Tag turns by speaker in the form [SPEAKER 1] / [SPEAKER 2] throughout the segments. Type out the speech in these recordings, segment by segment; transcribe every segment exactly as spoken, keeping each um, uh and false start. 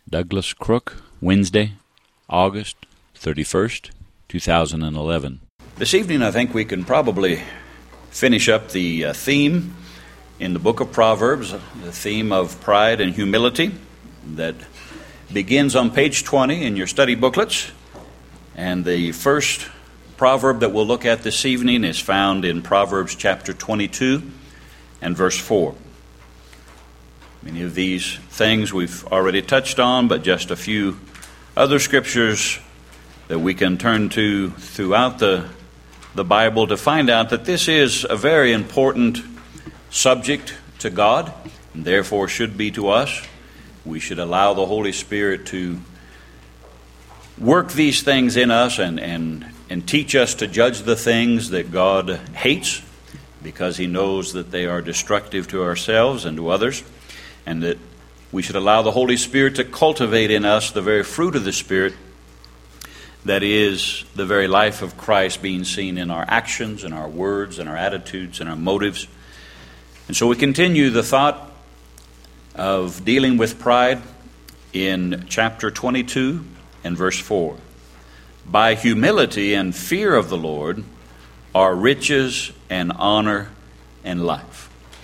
[SPEAKER 1] Douglas Crook, Wednesday, August thirty-first, two thousand eleven. This evening I think we can probably finish up the uh, theme in the book of Proverbs, the theme of pride and humility that begins on page twenty in your study booklets. And the first proverb that we'll look at this evening is found in Proverbs chapter twenty-two and verse four. Many of these things we've already touched on, but just a few other scriptures that we can turn to throughout the, the Bible to find out that this is a very important subject to God, and therefore should be to us. We should allow the Holy Spirit to work these things in us and, and, and teach us to judge the things that God hates, because He knows that they are destructive to ourselves and to others, and that we should allow the Holy Spirit to cultivate in us the very fruit of the Spirit, that is the very life of Christ being seen in our actions and our words and our attitudes and our motives. And so we continue the thought of dealing with pride in chapter twenty-two and verse four. By humility and fear of the Lord are riches and honor and life.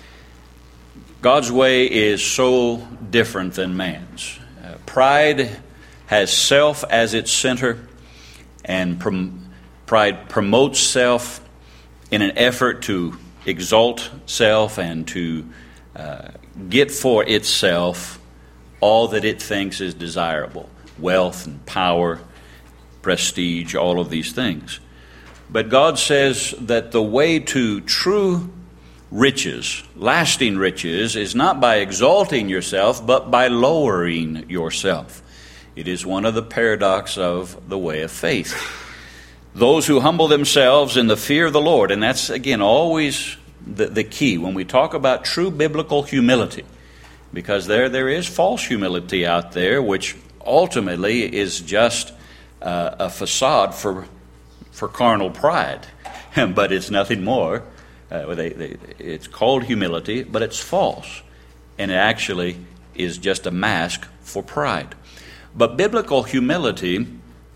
[SPEAKER 1] God's way is so different than man's. Uh, pride has self as its center, and prom- pride promotes self in an effort to exalt self and to uh, get for itself all that it thinks is desirable. Wealth and power, prestige, all of these things. But God says that the way to true riches, lasting riches, is not by exalting yourself, but by lowering yourself. It is one of the paradoxes of the way of faith. Those who humble themselves in the fear of the Lord, and that's, again, always the, the key when we talk about true biblical humility, because there there is false humility out there, which ultimately is just uh, a facade for for carnal pride, but it's nothing more. Uh, they, they, it's called humility, but it's false, and it actually is just a mask for pride. But biblical humility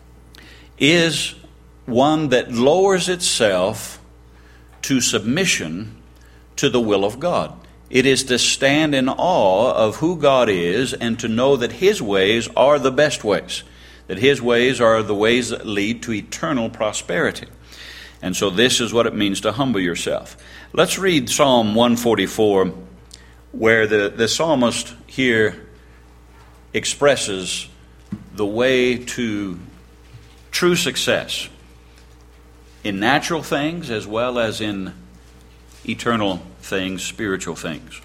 [SPEAKER 1] is one that lowers itself to submission to the will of God. It is to stand in awe of who God is and to know that His ways are the best ways, that His ways are the ways that lead to eternal prosperity. And so this is what it means to humble yourself. Let's read Psalm one forty-four, where the, the psalmist here expresses the way to true success in natural things as well as in eternal things, spiritual things.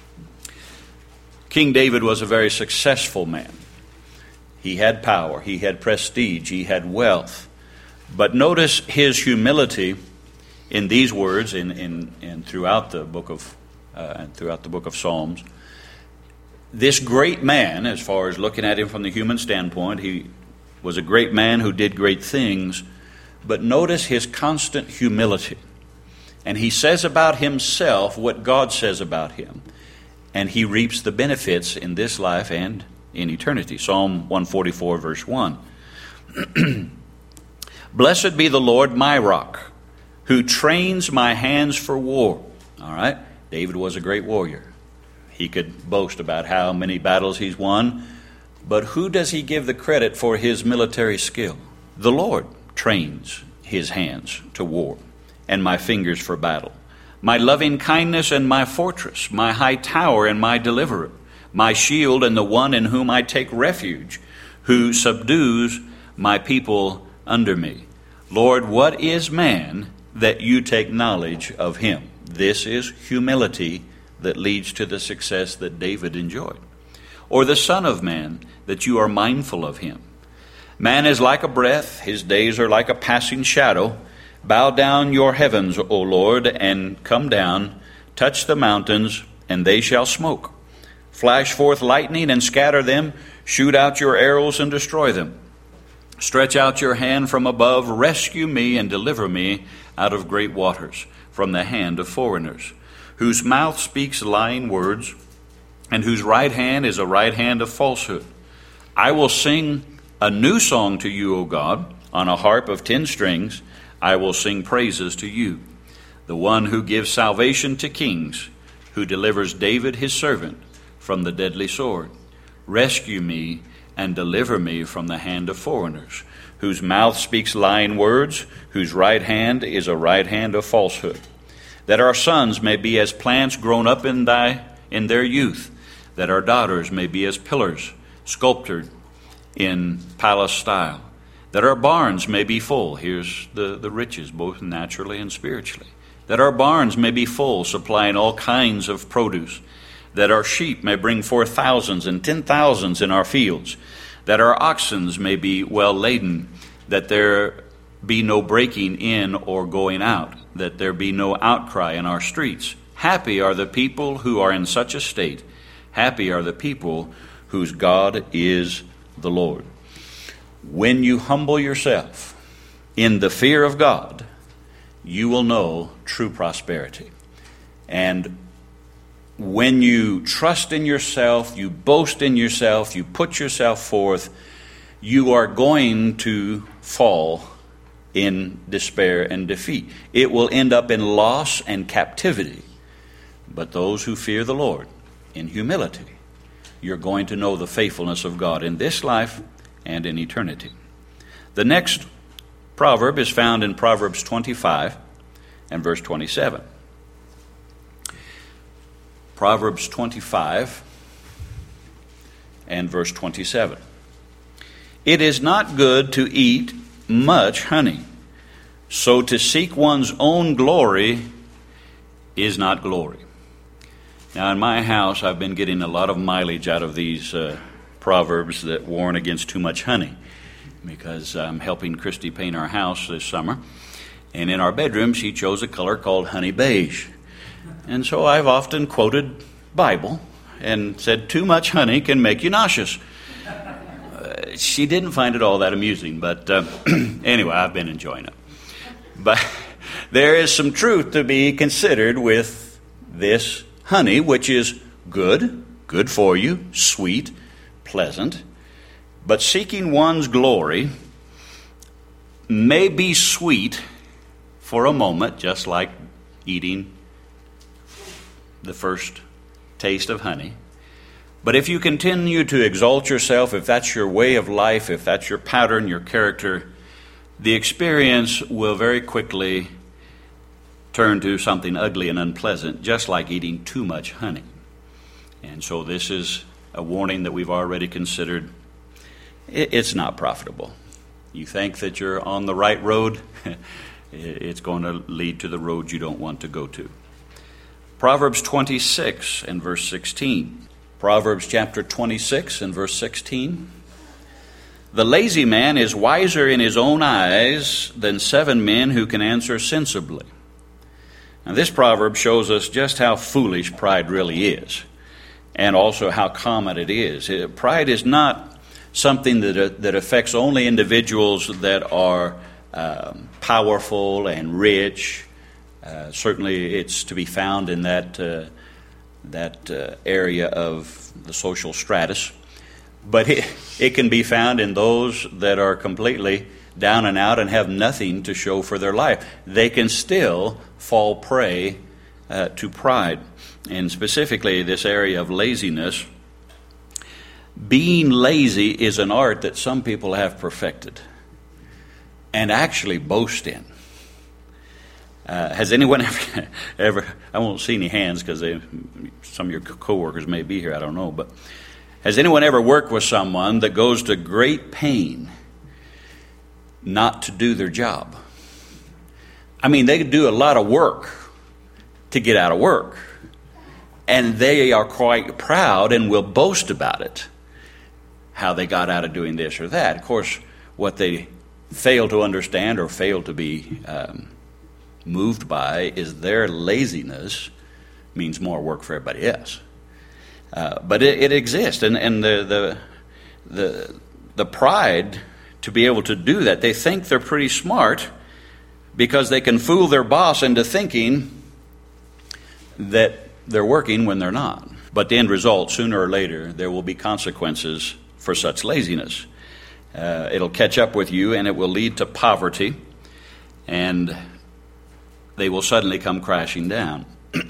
[SPEAKER 1] King David was a very successful man. He had power, he had prestige, he had wealth. But notice his humility in these words, in, in, in throughout the book of uh, throughout the book of Psalms. This great man, as far as looking at him from the human standpoint, he was a great man who did great things. But notice his constant humility, and he says about himself what God says about him, and he reaps the benefits in this life and in eternity. Psalm one forty-four, verse one. Blessed be the Lord my rock, who trains my hands for war. All right? David was a great warrior. He could boast about how many battles he's won. But who does he give the credit for his military skill? The Lord trains his hands to war, and my fingers for battle. My loving kindness and my fortress, my high tower and my deliverer, my shield and the one in whom I take refuge, who subdues my people under me. Lord, what is man that you take knowledge of him? This is humility that leads to the success that David enjoyed. Or the Son of Man, that you are mindful of him. Man is like a breath, his days are like a passing shadow. Bow down your heavens, O Lord, and come down. Touch the mountains, and they shall smoke. Flash forth lightning and scatter them. Shoot out your arrows and destroy them. Stretch out your hand from above, rescue me and deliver me out of great waters, from the hand of foreigners, whose mouth speaks lying words, and whose right hand is a right hand of falsehood. I will sing a new song to you, O God, on a harp of ten strings. I will sing praises to you, the one who gives salvation to kings, who delivers David his servant from the deadly sword. Rescue me and deliver me from the hand of foreigners, whose mouth speaks lying words, whose right hand is a right hand of falsehood. That our sons may be as plants grown up in thy in their youth, that our daughters may be as pillars sculptured in palace style, that our barns may be full. Here's the, the riches, both naturally and spiritually. That our barns may be full, supplying all kinds of produce, that our sheep may bring forth thousands and ten thousands in our fields, that our oxen may be well laden, that there be no breaking in or going out, that there be no outcry in our streets. Happy are the people who are in such a state. Happy are the people whose God is the Lord. When you humble yourself in the fear of God, you will know true prosperity. And when you trust in yourself, you boast in yourself, you put yourself forth, you are going to fall in despair and defeat. It will end up in loss and captivity. But those who fear the Lord in humility, you're going to know the faithfulness of God in this life and in eternity. The next proverb is found in Proverbs twenty-five and verse twenty-seven. Proverbs twenty-five and verse twenty-seven. It is not good to eat much honey, so to seek one's own glory is not glory. Now, in my house, I've been getting a lot of mileage out of these uh, proverbs that warn against too much honey, because I'm helping Christy paint our house this summer. And in our bedroom, she chose a color called honey beige. And so I've often quoted Bible and said, too much honey can make you nauseous. Uh, she didn't find it all that amusing, but uh, anyway, I've been enjoying it. But there is some truth to be considered with this honey, which is good, good for you, sweet, pleasant. But seeking one's glory may be sweet for a moment, just like eating the first taste of honey. But if you continue to exalt yourself, if that's your way of life, if that's your pattern, your character, the experience will very quickly turn to something ugly and unpleasant, just like eating too much honey. And so this is a warning that we've already considered. It's not profitable. You think that you're on the right road, it's going to lead to the road you don't want to go to. Proverbs twenty-six and verse sixteen. Proverbs chapter twenty-six and verse sixteen. The lazy man is wiser in his own eyes than seven men who can answer sensibly. Now, this proverb shows us just how foolish pride really is, and also how common it is. Pride is not something that uh, that affects only individuals that are um, powerful and rich. Uh, certainly, it's to be found in that uh, that uh, area of the social stratus, but it, it can be found in those that are completely down and out and have nothing to show for their life. They can still fall prey uh, to pride, and specifically this area of laziness. Being lazy is an art that some people have perfected and actually boast in. Uh, has anyone ever, ever, I won't see any hands because some of your coworkers may be here, I don't know, but has anyone ever worked with someone that goes to great pain not to do their job? I mean, they do a lot of work to get out of work, and they are quite proud and will boast about it, how they got out of doing this or that. Of course, what they fail to understand or fail to be um, moved by is their laziness means more work for everybody else. Uh, but it, it exists, and, and the, the the the pride to be able to do that. They think they're pretty smart because they can fool their boss into thinking that they're working when they're not. But the end result, sooner or later, there will be consequences for such laziness. Uh, it'll catch up with you, and it will lead to poverty, and they will suddenly come crashing down.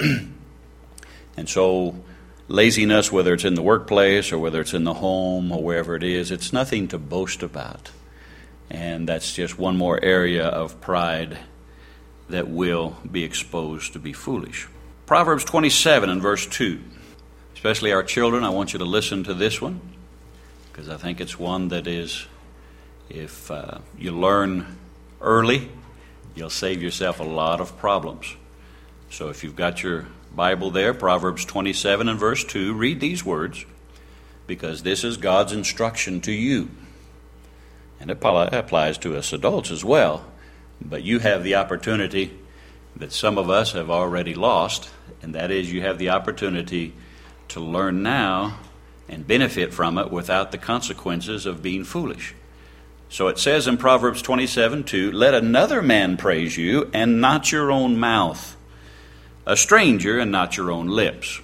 [SPEAKER 1] And so laziness, whether it's in the workplace or whether it's in the home or wherever it is, it's nothing to boast about. And that's just one more area of pride that will be exposed to be foolish. Proverbs twenty-seven and verse two. Especially our children, I want you to listen to this one, because I think it's one that is, if uh, you learn early, you'll save yourself a lot of problems. So if you've got your Bible there, Proverbs twenty-seven and verse two, read these words, because this is God's instruction to you. And it applies to us adults as well. But you have the opportunity that some of us have already lost, and that is you have the opportunity to learn now and benefit from it without the consequences of being foolish. So it says in Proverbs twenty-seven two, let another man praise you, and not your own mouth, a stranger, and not your own lips.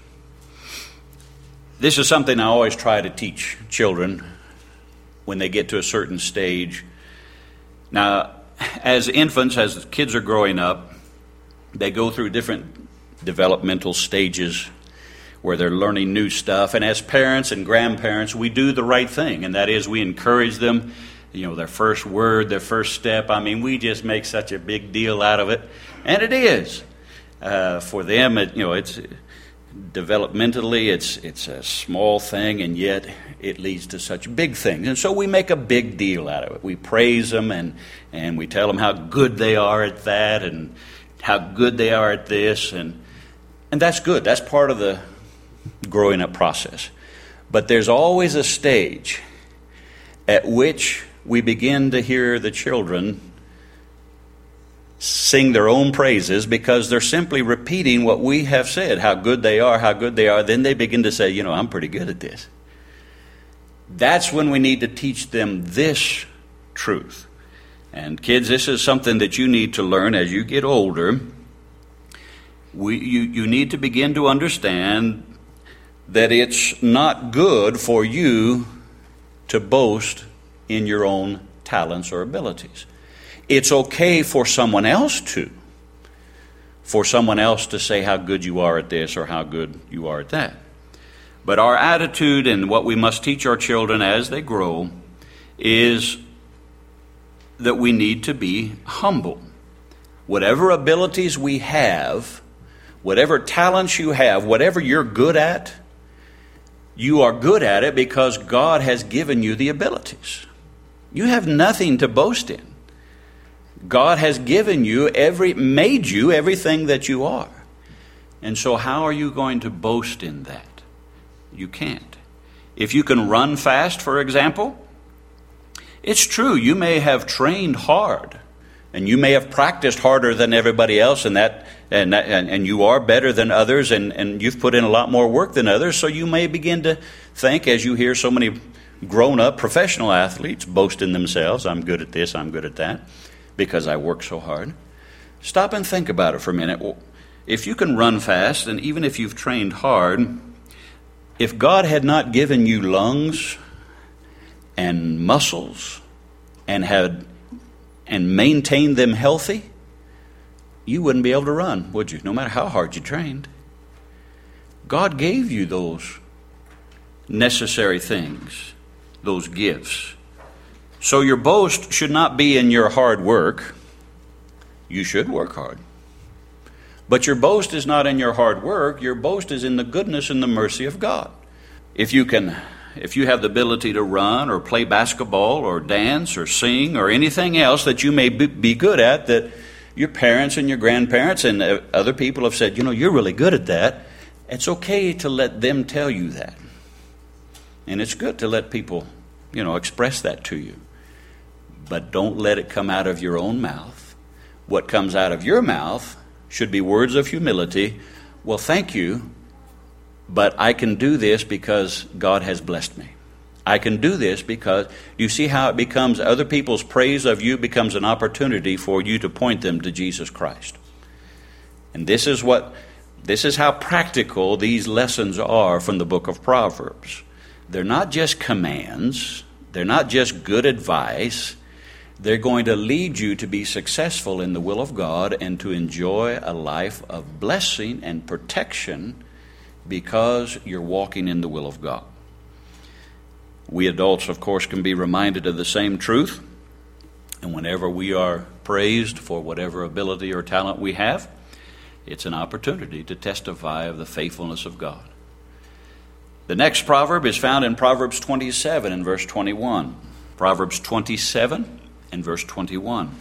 [SPEAKER 1] This is something I always try to teach children when they get to a certain stage. Now, as infants, as kids are growing up, they go through different developmental stages where they're learning new stuff. And as parents and grandparents, we do the right thing, and that is we encourage them. You know, their first word, their first step, I mean, we just make such a big deal out of it. And it is. Uh, for them, it, you know, it's developmentally, it's it's a small thing, and yet it leads to such big things. And so we make a big deal out of it. We praise them, and, and we tell them how good they are at that, and how good they are at this. And, and that's good. That's part of the growing up process. But there's always a stage at which we begin to hear the children sing their own praises because they're simply repeating what we have said, how good they are, how good they are. Then they begin to say, you know, I'm pretty good at this. That's when we need to teach them this truth. And kids, this is something that you need to learn as you get older. We, you, you need to begin to understand that it's not good for you to boast in your own talents or abilities. It's okay for someone else to. For someone else to say how good you are at this or how good you are at that. But our attitude and what we must teach our children as they grow is that we need to be humble. Whatever abilities we have, whatever talents you have, whatever you're good at, you are good at it because God has given you the abilities. You have nothing to boast in. God has given you every, made you everything that you are. And so how are you going to boast in that? You can't. If you can run fast, for example, it's true, you may have trained hard, and you may have practiced harder than everybody else, and that and that, and, and you are better than others, and, and you've put in a lot more work than others, so you may begin to think, as you hear so many grown-up professional athletes boasting themselves, I'm good at this, I'm good at that, because I work so hard. Stop and think about it for a minute. If you can run fast, and even if you've trained hard, if God had not given you lungs and muscles and had and maintained them healthy, you wouldn't be able to run, would you? No matter how hard you trained. God gave you those necessary things, those gifts. So your boast should not be in your hard work. You should work hard. But your boast is not in your hard work. Your boast is in the goodness and the mercy of God. If you can, if you have the ability to run or play basketball or dance or sing or anything else that you may be good at, that your parents and your grandparents and other people have said, you know, you're really good at that, it's okay to let them tell you that. And it's good to let people, you know, express that to you. But don't let it come out of your own mouth. What comes out of your mouth should be words of humility. Well, thank you, but I can do this because God has blessed me. I can do this because you see how it becomes, other people's praise of you becomes an opportunity for you to point them to Jesus Christ. And this is what, this is how practical these lessons are from the book of Proverbs. They're not just commands. They're not just good advice. They're going to lead you to be successful in the will of God and to enjoy a life of blessing and protection because you're walking in the will of God. We adults, of course, can be reminded of the same truth. And whenever we are praised for whatever ability or talent we have, it's an opportunity to testify of the faithfulness of God. The next proverb is found in Proverbs twenty-seven and verse twenty-one. Proverbs twenty-seven and verse twenty-one.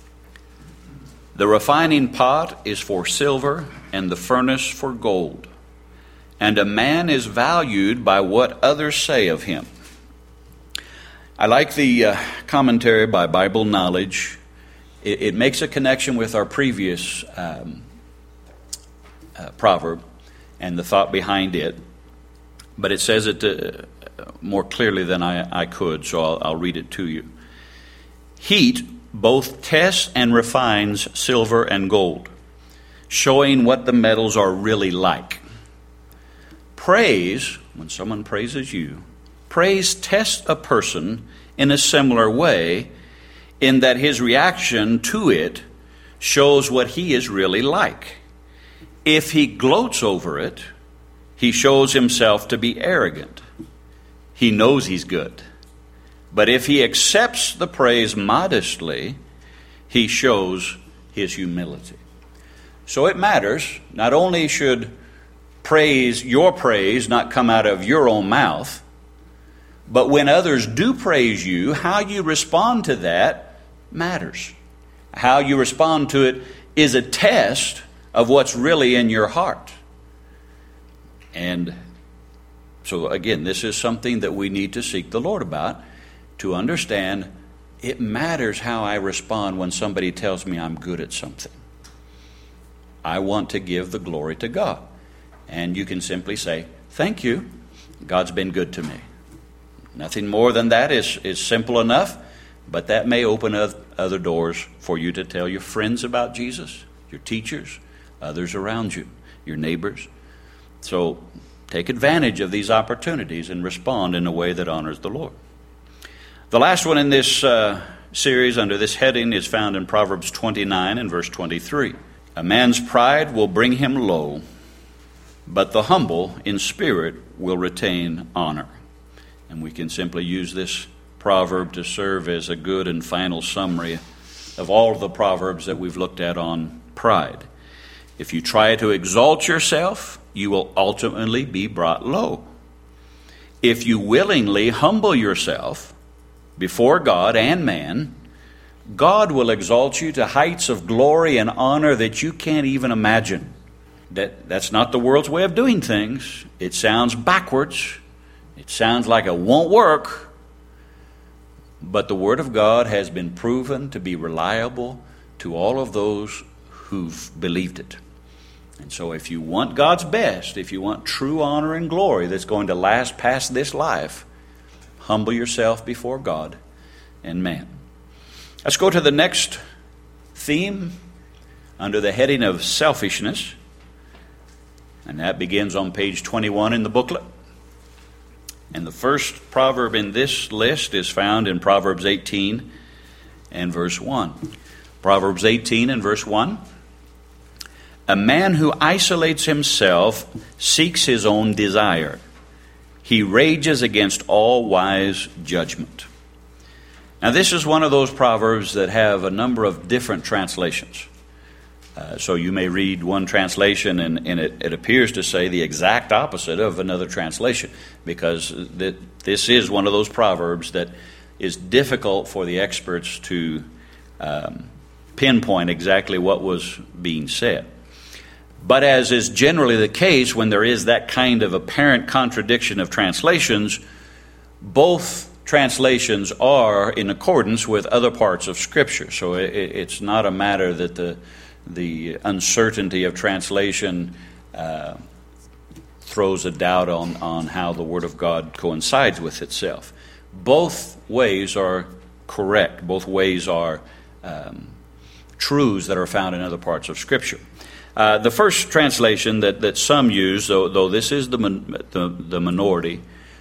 [SPEAKER 1] The refining pot is for silver and the furnace for gold, and a man is valued by what others say of him. I like the uh, commentary by Bible Knowledge. It, it makes a connection with our previous um, uh, proverb and the thought behind it. But it says it uh, more clearly than I, I could, so I'll, I'll read it to you. Heat both tests and refines silver and gold, showing what the metals are really like. Praise, when someone praises you, praise tests a person in a similar way, in that his reaction to it shows what he is really like. If he gloats over it, he shows himself to be arrogant. He knows he's good. But if he accepts the praise modestly, he shows his humility. So it matters. Not only should praise, your praise, not come out of your own mouth, but when others do praise you, how you respond to that matters. How you respond to it is a test of what's really in your heart. And so again, this is something that we need to seek the Lord about, to understand it matters how I respond when somebody tells me I'm good at something. I want to give the glory to God. And you can simply say, thank you, God's been good to me. Nothing more than that is, is simple enough, but that may open other doors for you to tell your friends about Jesus, your teachers, others around you, your neighbors. So take advantage of these opportunities and respond in a way that honors the Lord. The last one in this uh, series under this heading is found in Proverbs twenty-nine and verse twenty-three. A man's pride will bring him low, but the humble in spirit will retain honor. And we can simply use this proverb to serve as a good and final summary of all of the proverbs that we've looked at on pride. If you try to exalt yourself, you will ultimately be brought low. If you willingly humble yourself before God and man, God will exalt you to heights of glory and honor that you can't even imagine. That, that's not the world's way of doing things. It sounds backwards. It sounds like it won't work. But the Word of God has been proven to be reliable to all of those who've believed it. And so if you want God's best, if you want true honor and glory that's going to last past this life, humble yourself before God and man. Let's go to the next theme under the heading of selfishness. And that begins on page twenty-one in the booklet. And the first proverb in this list is found in Proverbs eighteen and verse one. Proverbs eighteen and verse one. A man who isolates himself seeks his own desire. He rages against all wise judgment. Now this is one of those proverbs that have a number of different translations. Uh, so you may read one translation and, and it, it appears to say the exact opposite of another translation, because th- this is one of those proverbs that is difficult for the experts to um, pinpoint exactly what was being said. But as is generally the case when there is that kind of apparent contradiction of translations, both translations are in accordance with other parts of Scripture. So it, it's not a matter that the the uncertainty of translation uh, throws a doubt on, on how the Word of God coincides with itself. Both ways are correct. Both ways are um, truths that are found in other parts of Scripture. Uh, the first translation that, that some use, though, though this is the, the, the minority,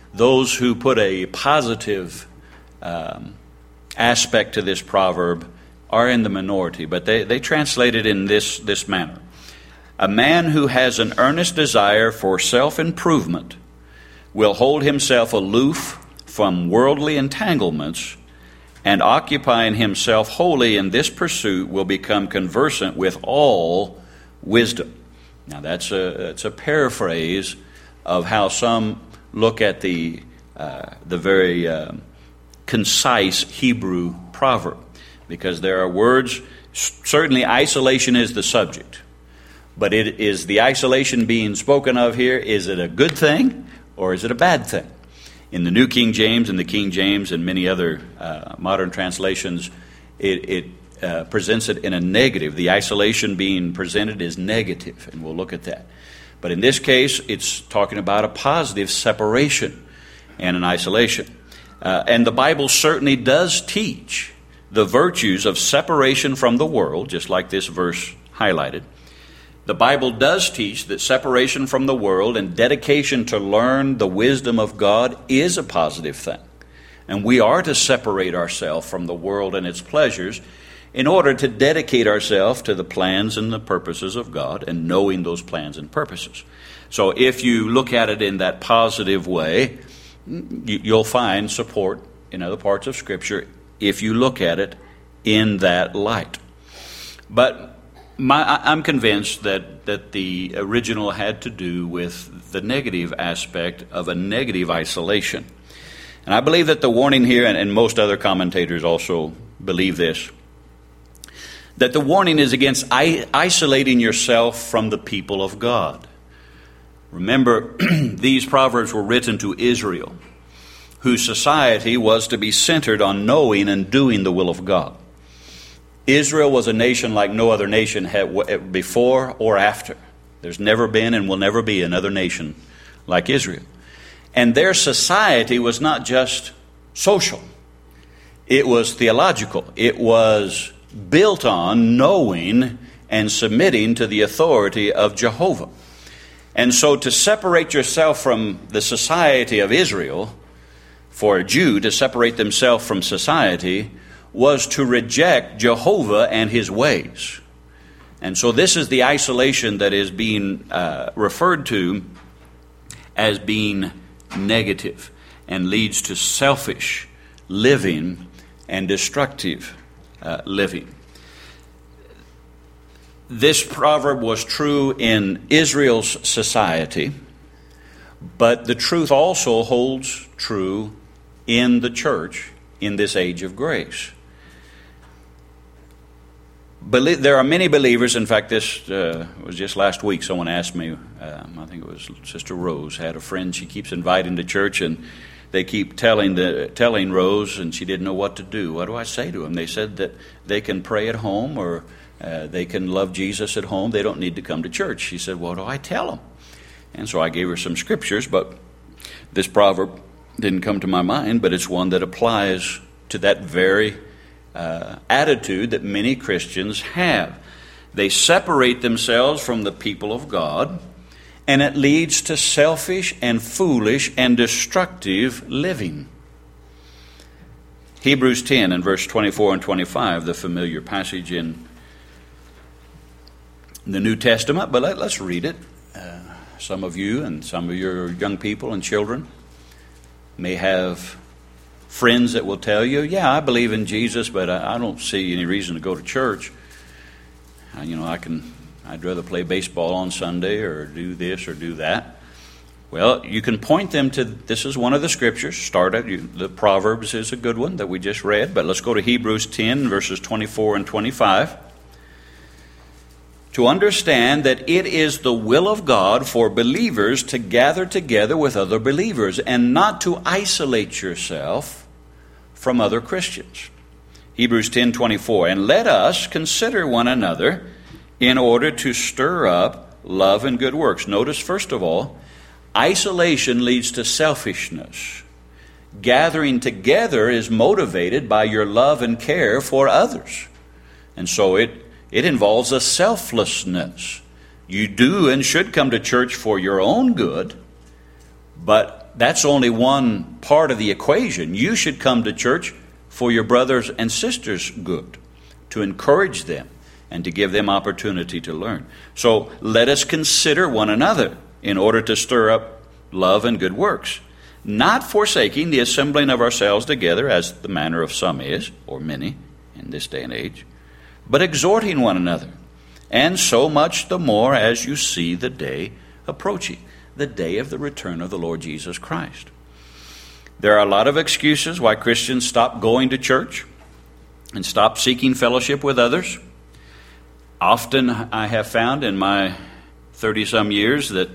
[SPEAKER 1] those who put a positive um, aspect to this proverb are in the minority, but they, they translate it in this, this manner. A man who has an earnest desire for self-improvement will hold himself aloof from worldly entanglements, and occupying himself wholly in this pursuit will become conversant with all wisdom. Now that's a, that's a paraphrase of how some look at the, uh, the very uh, concise Hebrew proverb, because there are words, certainly isolation is the subject, but it is the isolation being spoken of here, is it a good thing or is it a bad thing? In the New King James and the King James and many other uh, modern translations, it, it uh, presents it in a negative. The isolation being presented is negative, and we'll look at that. But in this case, it's talking about a positive separation and an isolation. Uh, and the Bible certainly does teach the virtues of separation from the world, just like this verse highlighted. The Bible does teach that separation from the world and dedication to learn the wisdom of God is a positive thing. And we are to separate ourselves from the world and its pleasures in order to dedicate ourselves to the plans and the purposes of God and knowing those plans and purposes. So if you look at it in that positive way, you'll find support in other parts of Scripture if you look at it in that light. But my, I'm convinced that, that the original had to do with the negative aspect of a negative isolation. And I believe that the warning here, and, and most other commentators also believe this, that the warning is against I- isolating yourself from the people of God. Remember, these proverbs were written to Israel, whose society was to be centered on knowing and doing the will of God. Israel was a nation like no other nation had before or after. There's never been and will never be another nation like Israel. And their society was not just social. It was theological. It was built on knowing and submitting to the authority of Jehovah. And so to separate yourself from the society of Israel, for a Jew to separate themselves from society, was to reject Jehovah and His ways. And so this is the isolation that is being uh, referred to as being negative and leads to selfish living and destructive uh, living. This proverb was true in Israel's society, but the truth also holds true in the church in this age of grace. There are many believers. In fact, this uh, was just last week. Someone asked me, um, I think it was Sister Rose, had a friend she keeps inviting to church, and they keep telling the telling Rose, and she didn't know what to do. What do I say to them? They said that they can pray at home, or uh, they can love Jesus at home. They don't need to come to church. She said, what do I tell them? And so I gave her some scriptures, but this proverb didn't come to my mind, but it's one that applies to that very Uh, attitude that many Christians have. They separate themselves from the people of God, and it leads to selfish and foolish and destructive living. Hebrews ten and verse twenty-four and twenty-five, the familiar passage in the New Testament, but let, let's read it. Uh, some of you and some of your young people and children may have friends that will tell you, yeah, I believe in Jesus, but I, I don't see any reason to go to church. Uh, you know, I can, I'd rather play baseball on Sunday or do this or do that. Well, you can point them to, this is one of the scriptures. Start at, you, the Proverbs is a good one that we just read, but let's go to Hebrews ten, verses twenty-four and twenty-five. To understand that it is the will of God for believers to gather together with other believers and not to isolate yourself from other Christians. Hebrews ten twenty-four, and let us consider one another in order to stir up love and good works. Notice, first of all, isolation leads to selfishness. Gathering together is motivated by your love and care for others. And so it It involves a selflessness. You do and should come to church for your own good, but that's only one part of the equation. You should come to church for your brothers and sisters' good, to encourage them and to give them opportunity to learn. So let us consider one another in order to stir up love and good works, not forsaking the assembling of ourselves together, as the manner of some is, or many in this day and age, but exhorting one another, and so much the more as you see the day approaching, the day of the return of the Lord Jesus Christ. There are a lot of excuses why Christians stop going to church and stop seeking fellowship with others. Often I have found in my thirty-some years that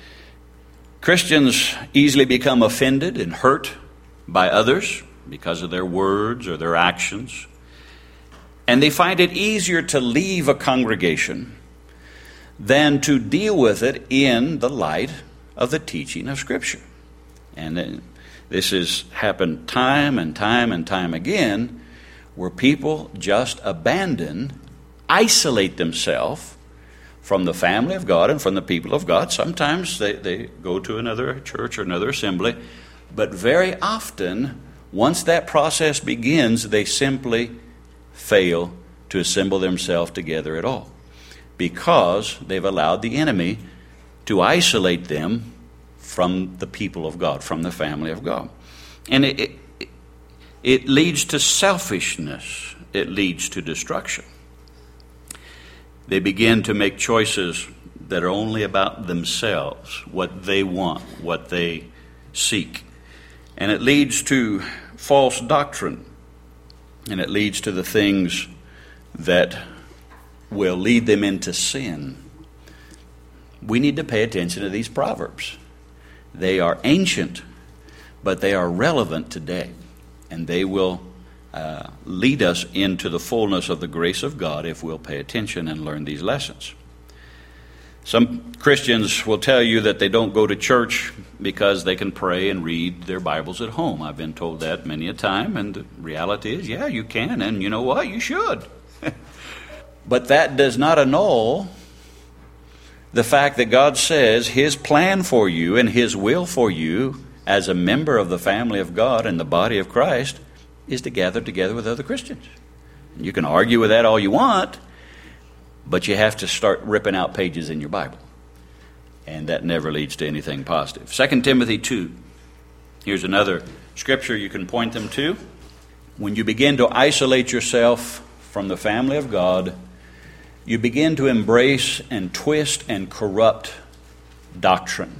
[SPEAKER 1] Christians easily become offended and hurt by others because of their words or their actions. And they find it easier to leave a congregation than to deal with it in the light of the teaching of Scripture. And this has happened time and time and time again, where people just abandon, isolate themselves from the family of God and from the people of God. Sometimes they, they go to another church or another assembly, but very often, once that process begins, they simply fail to assemble themselves together at all, because they've allowed the enemy to isolate them from the people of God, from the family of God. And it, it, it leads to selfishness. It leads to destruction. They begin to make choices that are only about themselves, what they want, what they seek. And it leads to false doctrine. And it leads to the things that will lead them into sin. We need to pay attention to these proverbs. They are ancient, but they are relevant today. And they will uh, lead us into the fullness of the grace of God if we'll pay attention and learn these lessons. Some Christians will tell you that they don't go to church because they can pray and read their Bibles at home. I've been told that many a time, and the reality is, yeah, you can, and you know what? You should. But that does not annul the fact that God says His plan for you and His will for you as a member of the family of God and the body of Christ is to gather together with other Christians. And you can argue with that all you want, but you have to start ripping out pages in your Bible. And that never leads to anything positive. Second Timothy two. Here's another scripture you can point them to. When you begin to isolate yourself from the family of God, you begin to embrace and twist and corrupt doctrine.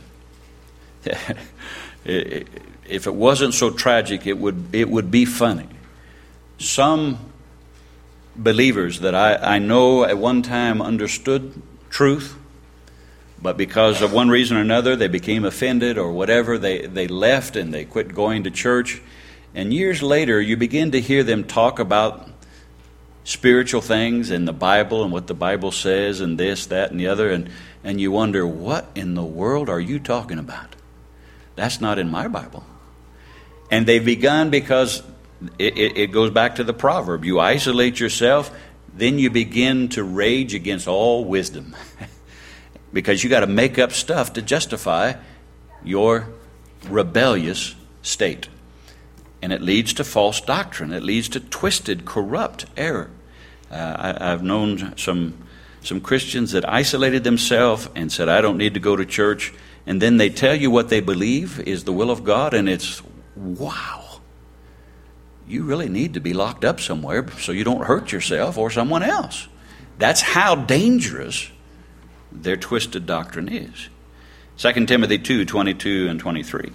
[SPEAKER 1] If it wasn't so tragic, it would it would be funny. Some believers that I, I know at one time understood truth, but because of one reason or another, they became offended or whatever, they, they left and they quit going to church. And years later, you begin to hear them talk about spiritual things and the Bible and what the Bible says and this, that, and the other, and, and you wonder, what in the world are you talking about? That's not in my Bible. And they've begun because it, it, it goes back to the proverb. You isolate yourself, then you begin to rage against all wisdom. Because you got to make up stuff to justify your rebellious state. And it leads to false doctrine. It leads to twisted, corrupt error. Uh, I, I've known some some Christians that isolated themselves and said, I don't need to go to church. And then they tell you what they believe is the will of God, and it's, wow. You really need to be locked up somewhere so you don't hurt yourself or someone else. That's how dangerous their twisted doctrine is. Second Timothy two, twenty-two and twenty-three.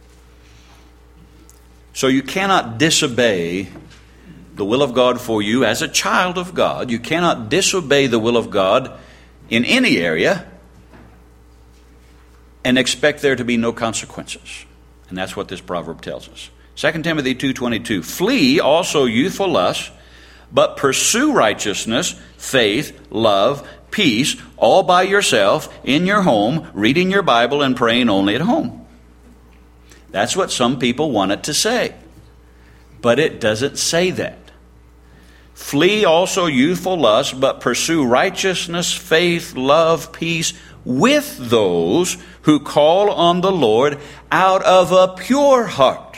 [SPEAKER 1] So you cannot disobey the will of God for you as a child of God. You cannot disobey the will of God in any area and expect there to be no consequences. And that's what this proverb tells us. Second Timothy two twenty-two. Flee also youthful lusts, but pursue righteousness, faith, love, peace, all by yourself, in your home, reading your Bible and praying only at home. That's what some people want it to say. But it doesn't say that. Flee also youthful lust, but pursue righteousness, faith, love, peace with those who call on the Lord out of a pure heart.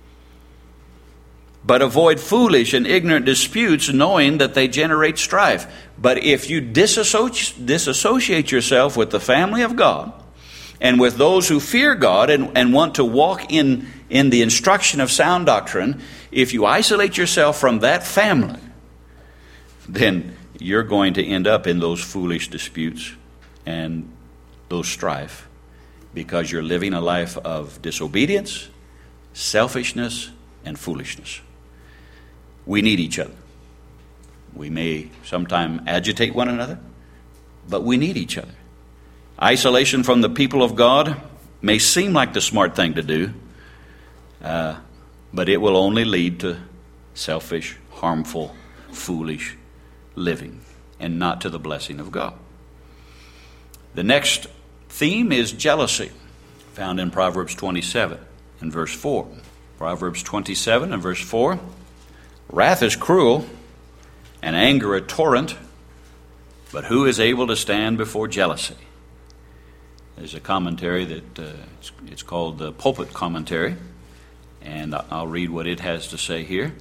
[SPEAKER 1] But avoid foolish and ignorant disputes, knowing that they generate strife. But if you disassociate, disassociate yourself with the family of God and with those who fear God and, and want to walk in, in the instruction of sound doctrine, if you isolate yourself from that family, then you're going to end up in those foolish disputes and those strife, because you're living a life of disobedience, selfishness, and foolishness. We need each other. We may sometimes agitate one another, but we need each other. Isolation from the people of God may seem like the smart thing to do, uh, but it will only lead to selfish, harmful, foolish living, and not to the blessing of God. The next theme is jealousy, found in Proverbs twenty-seven and verse four. Proverbs twenty-seven and verse four. Wrath is cruel, and anger a torrent, but who is able to stand before jealousy? There's a commentary that uh, it's, it's called the Pulpit Commentary, and I'll read what it has to say here.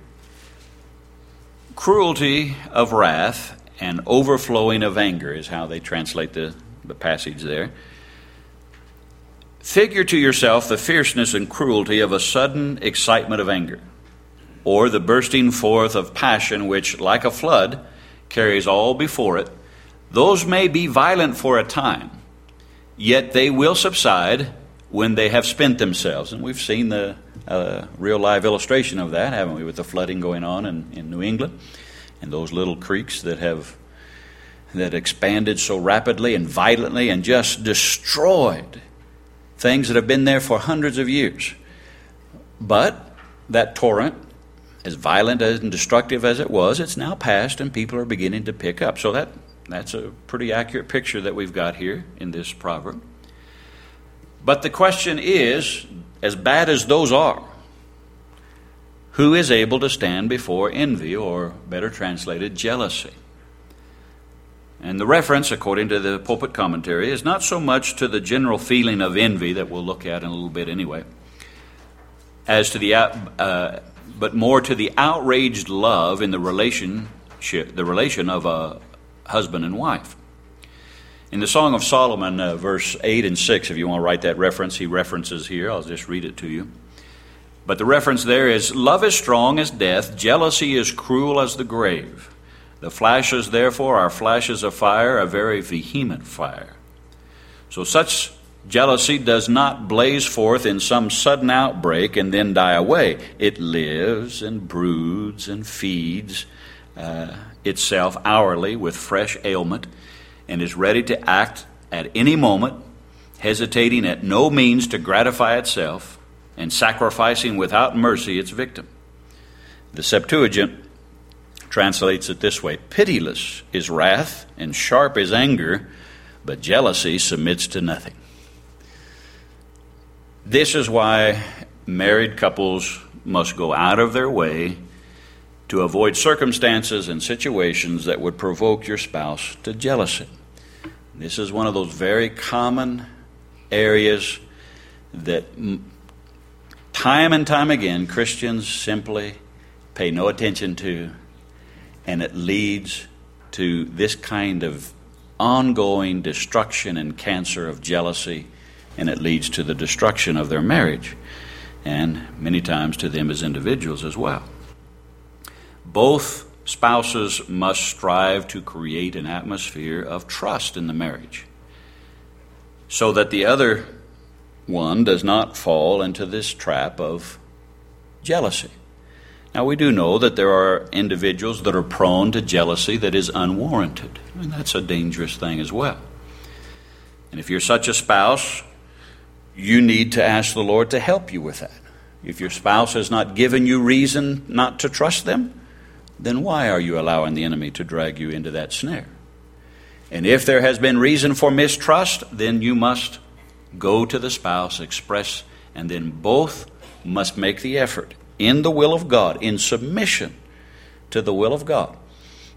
[SPEAKER 1] Cruelty of wrath and overflowing of anger is how they translate the, the passage there. Figure to yourself the fierceness and cruelty of a sudden excitement of anger, or the bursting forth of passion which, like a flood, carries all before it. Those may be violent for a time, yet they will subside when they have spent themselves. And we've seen the uh, real live illustration of that, haven't we, with the flooding going on in, in New England, and those little creeks that have that expanded so rapidly and violently and just destroyed things that have been there for hundreds of years. But that torrent, as violent and destructive as it was, it's now past, and people are beginning to pick up. So that that's a pretty accurate picture that we've got here in this proverb. But the question is, as bad as those are, who is able to stand before envy, or better translated, jealousy? And the reference, according to the Pulpit Commentary, is not so much to the general feeling of envy that we'll look at in a little bit anyway, as to the uh, but more to the outraged love in the relationship, the relation of a husband and wife. In the Song of Solomon, uh, verse eight and six, if you want to write that reference, he references here. I'll just read it to you. But the reference there is, love is strong as death, jealousy is cruel as the grave. The flashes, therefore, are flashes of fire, a very vehement fire. So such jealousy does not blaze forth in some sudden outbreak and then die away. It lives and broods and feeds uh, itself hourly with fresh ailment, and is ready to act at any moment, hesitating at no means to gratify itself, and sacrificing without mercy its victim. The Septuagint translates it this way: pitiless is wrath, and sharp is anger, but jealousy submits to nothing. This is why married couples must go out of their way to avoid circumstances and situations that would provoke your spouse to jealousy. This is one of those very common areas that time and time again Christians simply pay no attention to, and it leads to this kind of ongoing destruction and cancer of jealousy, and it leads to the destruction of their marriage, and many times to them as individuals as well. Both spouses must strive to create an atmosphere of trust in the marriage, so that the other one does not fall into this trap of jealousy. Now, we do know that there are individuals that are prone to jealousy that is unwarranted, and that's a dangerous thing as well. And if you're such a spouse, you need to ask the Lord to help you with that. If your spouse has not given you reason not to trust them, then why are you allowing the enemy to drag you into that snare? And if there has been reason for mistrust, then you must go to the spouse, express, and then both must make the effort in the will of God, in submission to the will of God,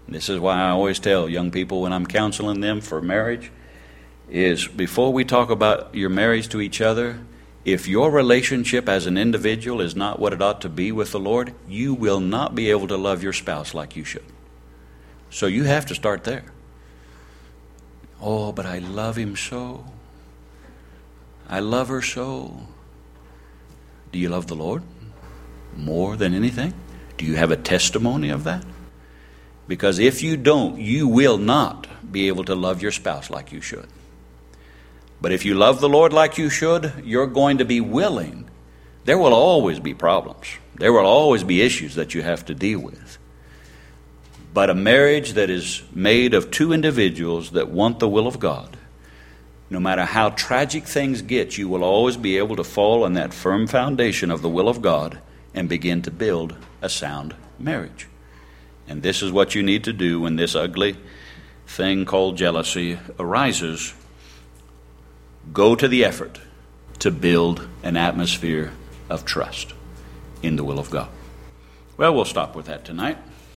[SPEAKER 1] This is why I always tell young people when I'm counseling them for marriage, is before we talk about your marriage to each other, if your relationship as an individual is not what it ought to be with the Lord, you will not be able to love your spouse like you should. So you have to start there. Oh, but I love him so. I love her so. Do you love the Lord more than anything? Do you have a testimony of that? Because if you don't, you will not be able to love your spouse like you should. But if you love the Lord like you should, you're going to be willing. There will always be problems. There will always be issues that you have to deal with. But a marriage that is made of two individuals that want the will of God, no matter how tragic things get, you will always be able to fall on that firm foundation of the will of God and begin to build a sound marriage. And this is what you need to do when this ugly thing called jealousy arises. Go to the effort to build an atmosphere of trust in the will of God. Well, we'll stop with that tonight.